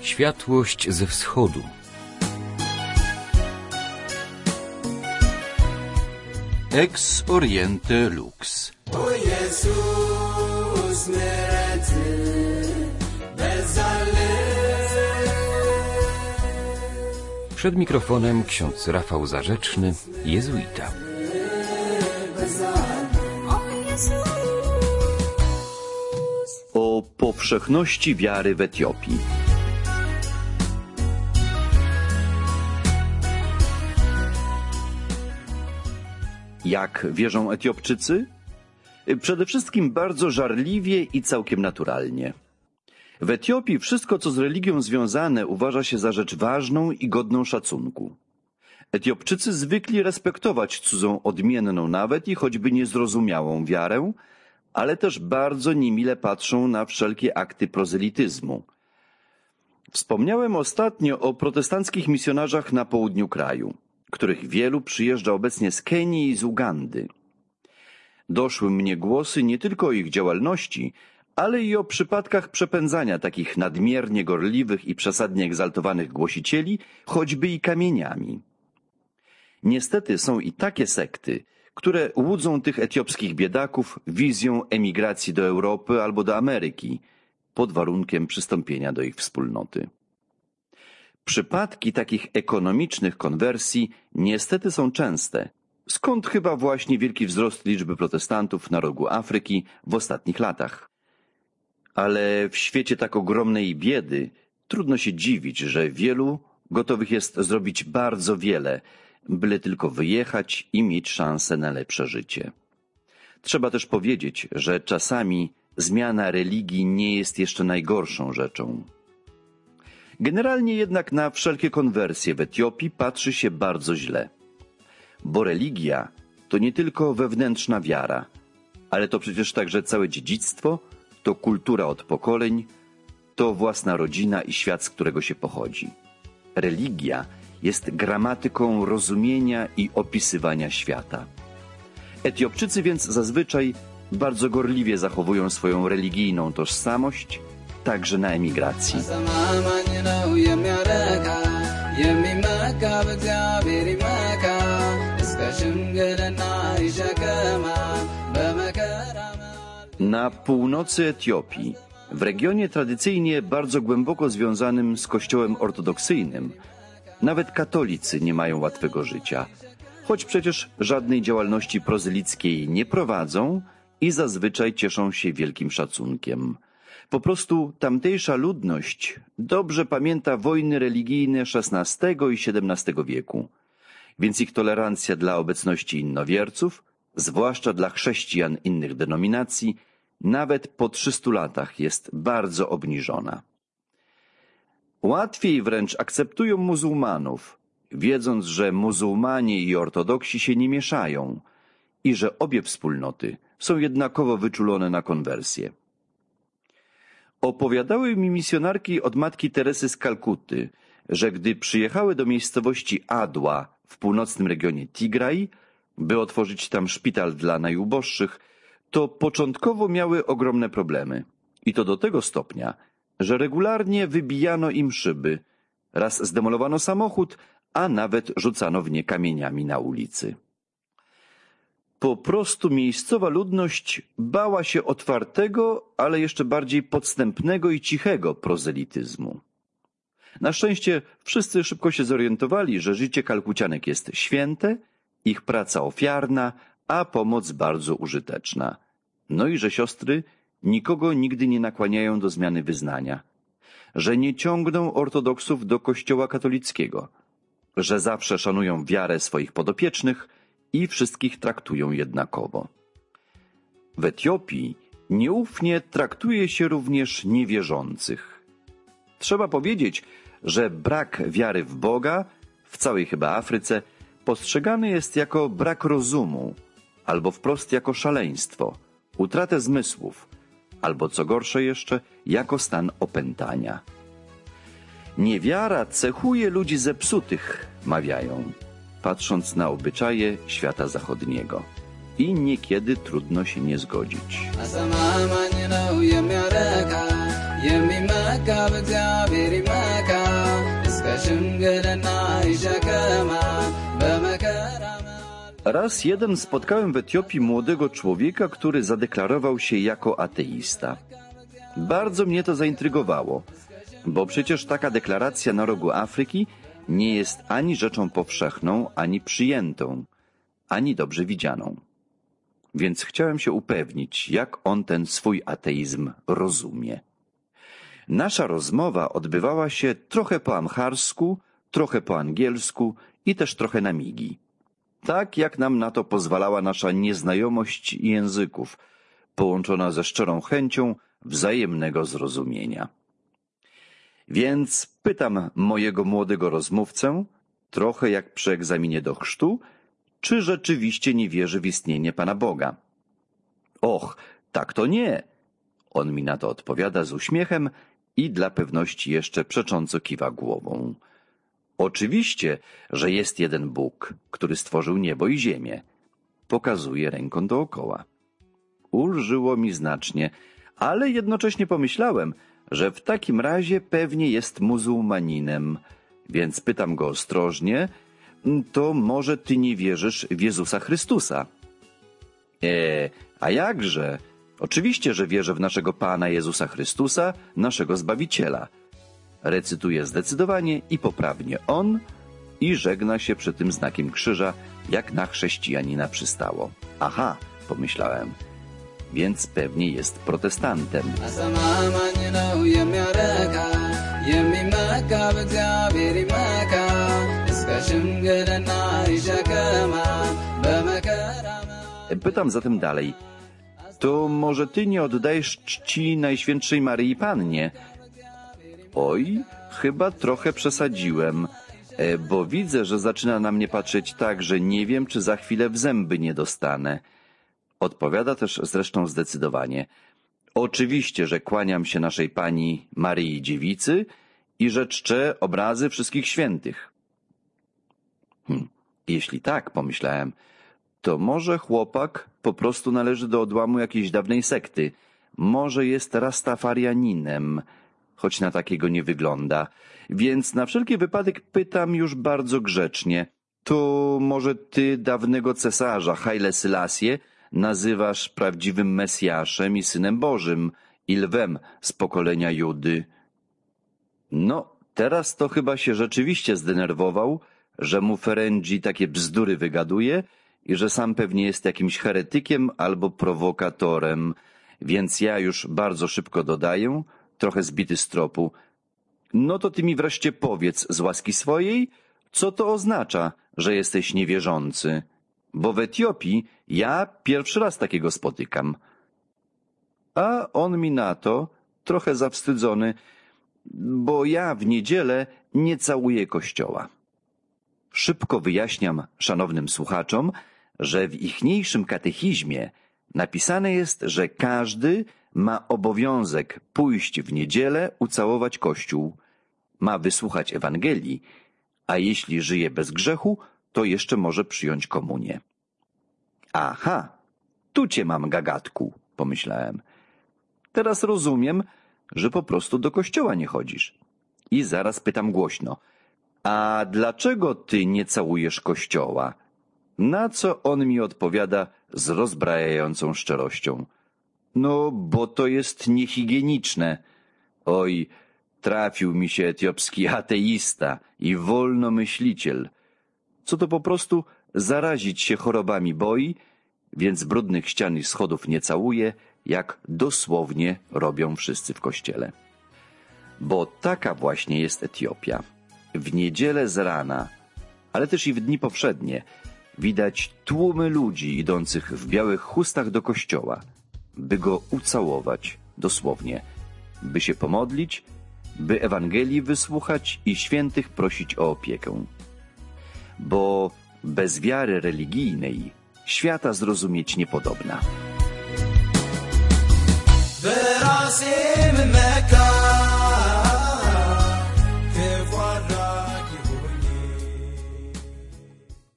Światłość ze wschodu. Ex Oriente Lux. O Jezus, Przed mikrofonem ksiądz Rafał Zarzeczny, jezuita. O powszechności wiary w Etiopii. Jak wierzą Etiopczycy? Przede wszystkim bardzo żarliwie i całkiem naturalnie. W Etiopii wszystko, co z religią związane, uważa się za rzecz ważną i godną szacunku. Etiopczycy zwykli respektować cudzą odmienną nawet i choćby niezrozumiałą wiarę, ale też bardzo niemile patrzą na wszelkie akty prozelityzmu. Wspomniałem ostatnio o protestanckich misjonarzach na południu kraju, których wielu przyjeżdża obecnie z Kenii i z Ugandy. Doszły mnie głosy nie tylko o ich działalności, ale i o przypadkach przepędzania takich nadmiernie gorliwych i przesadnie egzaltowanych głosicieli, choćby i kamieniami. Niestety są i takie sekty, które łudzą tych etiopskich biedaków wizją emigracji do Europy albo do Ameryki, pod warunkiem przystąpienia do ich wspólnoty. Przypadki takich ekonomicznych konwersji niestety są częste, skąd chyba właśnie wielki wzrost liczby protestantów na rogu Afryki w ostatnich latach. Ale w świecie tak ogromnej biedy trudno się dziwić, że wielu gotowych jest zrobić bardzo wiele, byle tylko wyjechać i mieć szansę na lepsze życie. Trzeba też powiedzieć, że czasami zmiana religii nie jest jeszcze najgorszą rzeczą. Generalnie jednak na wszelkie konwersje w Etiopii patrzy się bardzo źle. Bo religia to nie tylko wewnętrzna wiara, ale to przecież także całe dziedzictwo, to kultura od pokoleń, to własna rodzina i świat, z którego się pochodzi. Religia jest gramatyką rozumienia i opisywania świata. Etiopczycy więc zazwyczaj bardzo gorliwie zachowują swoją religijną tożsamość, także na emigracji. Na północy Etiopii, w regionie tradycyjnie bardzo głęboko związanym z Kościołem ortodoksyjnym, nawet katolicy nie mają łatwego życia, choć przecież żadnej działalności prozelickiej nie prowadzą i zazwyczaj cieszą się wielkim szacunkiem. Po prostu tamtejsza ludność dobrze pamięta wojny religijne XVI i XVII wieku, więc ich tolerancja dla obecności innowierców, zwłaszcza dla chrześcijan innych denominacji, nawet po 300 latach jest bardzo obniżona. Łatwiej wręcz akceptują muzułmanów, wiedząc, że muzułmanie i ortodoksi się nie mieszają i że obie wspólnoty są jednakowo wyczulone na konwersję. Opowiadały mi misjonarki od matki Teresy z Kalkuty, że gdy przyjechały do miejscowości Adła w północnym regionie Tigraj, by otworzyć tam szpital dla najuboższych, to początkowo miały ogromne problemy. I to do tego stopnia, że regularnie wybijano im szyby, raz zdemolowano samochód, a nawet rzucano w nie kamieniami na ulicy. Po prostu miejscowa ludność bała się otwartego, ale jeszcze bardziej podstępnego i cichego prozelityzmu. Na szczęście wszyscy szybko się zorientowali, że życie Kalkucianek jest święte, ich praca ofiarna, a pomoc bardzo użyteczna. No i że siostry nikogo nigdy nie nakłaniają do zmiany wyznania, że nie ciągną ortodoksów do kościoła katolickiego, że zawsze szanują wiarę swoich podopiecznych i wszystkich traktują jednakowo. W Etiopii nieufnie traktuje się również niewierzących. Trzeba powiedzieć, że brak wiary w Boga w całej chyba Afryce postrzegany jest jako brak rozumu, albo wprost jako szaleństwo, utratę zmysłów, albo co gorsze jeszcze, jako stan opętania. Niewiara cechuje ludzi zepsutych, mawiają, patrząc na obyczaje świata zachodniego. I niekiedy trudno się nie zgodzić. የሚመካ በእግዚአብሔር ይመካ እስከ ሽምግልና ይሸከማ በመከራ Raz jeden spotkałem w Etiopii młodego człowieka, który zadeklarował się jako ateista. Bardzo mnie to zaintrygowało, bo przecież taka deklaracja na rogu Afryki nie jest ani rzeczą powszechną, ani przyjętą, ani dobrze widzianą. Więc chciałem się upewnić, jak on ten swój ateizm rozumie. Nasza rozmowa odbywała się trochę po amharsku, trochę po angielsku i też trochę na migi. Tak jak nam na to pozwalała nasza nieznajomość języków, połączona ze szczerą chęcią wzajemnego zrozumienia. Więc pytam mojego młodego rozmówcę, trochę jak przy egzaminie do chrztu, czy rzeczywiście nie wierzy w istnienie Pana Boga. Och, tak to nie! On mi na to odpowiada z uśmiechem i dla pewności jeszcze przecząco kiwa głową. Oczywiście, że jest jeden Bóg, który stworzył niebo i ziemię. Pokazuje ręką dookoła. Ulżyło mi znacznie, ale jednocześnie pomyślałem, że w takim razie pewnie jest muzułmaninem, więc pytam go ostrożnie, to może ty nie wierzysz w Jezusa Chrystusa? A jakże? Oczywiście, że wierzę w naszego Pana Jezusa Chrystusa, naszego Zbawiciela. Recytuje zdecydowanie i poprawnie on i żegna się przy tym znakiem krzyża, jak na chrześcijanina przystało. Aha, pomyślałem, więc pewnie jest protestantem. Pytam zatem dalej, to może ty nie oddajesz czci Najświętszej Maryi Pannie? Oj, chyba trochę przesadziłem, bo widzę, że zaczyna na mnie patrzeć tak, że nie wiem, czy za chwilę w zęby nie dostanę. Odpowiada też zresztą zdecydowanie. Oczywiście, że kłaniam się naszej Pani Maryi Dziewicy i że czczę obrazy wszystkich świętych. Jeśli tak, pomyślałem, to może chłopak po prostu należy do odłamu jakiejś dawnej sekty. Może jest rastafarianinem, choć na takiego nie wygląda. Więc na wszelki wypadek pytam już bardzo grzecznie. To może ty dawnego cesarza Haile Selassie nazywasz prawdziwym Mesjaszem i Synem Bożym i lwem z pokolenia Judy? No, teraz to chyba się rzeczywiście zdenerwował, że mu Ferengzi takie bzdury wygaduje i że sam pewnie jest jakimś heretykiem albo prowokatorem, więc ja już bardzo szybko dodaję, trochę zbity z tropu. No to ty mi wreszcie powiedz z łaski swojej, co to oznacza, że jesteś niewierzący, bo w Etiopii ja pierwszy raz takiego spotykam. A on mi na to, trochę zawstydzony, bo ja w niedzielę nie całuję kościoła. Szybko wyjaśniam szanownym słuchaczom, że w ichniejszym katechizmie napisane jest, że każdy ma obowiązek pójść w niedzielę ucałować Kościół, ma wysłuchać Ewangelii, a jeśli żyje bez grzechu, to jeszcze może przyjąć komunię. Aha, tu cię mam, gagatku, pomyślałem. Teraz rozumiem, że po prostu do kościoła nie chodzisz. I zaraz pytam głośno, a dlaczego ty nie całujesz kościoła? Na co on mi odpowiada z rozbrajającą szczerością. No, bo to jest niehigieniczne. Oj, trafił mi się etiopski ateista i wolnomyśliciel, co to po prostu zarazić się chorobami boi, więc brudnych ścian i schodów nie całuje, jak dosłownie robią wszyscy w kościele. Bo taka właśnie jest Etiopia. W niedzielę z rana, ale też i w dni powszednie, widać tłumy ludzi idących w białych chustach do kościoła, by go ucałować, dosłownie, by się pomodlić, by Ewangelii wysłuchać i świętych prosić o opiekę. Bo bez wiary religijnej świata zrozumieć niepodobna.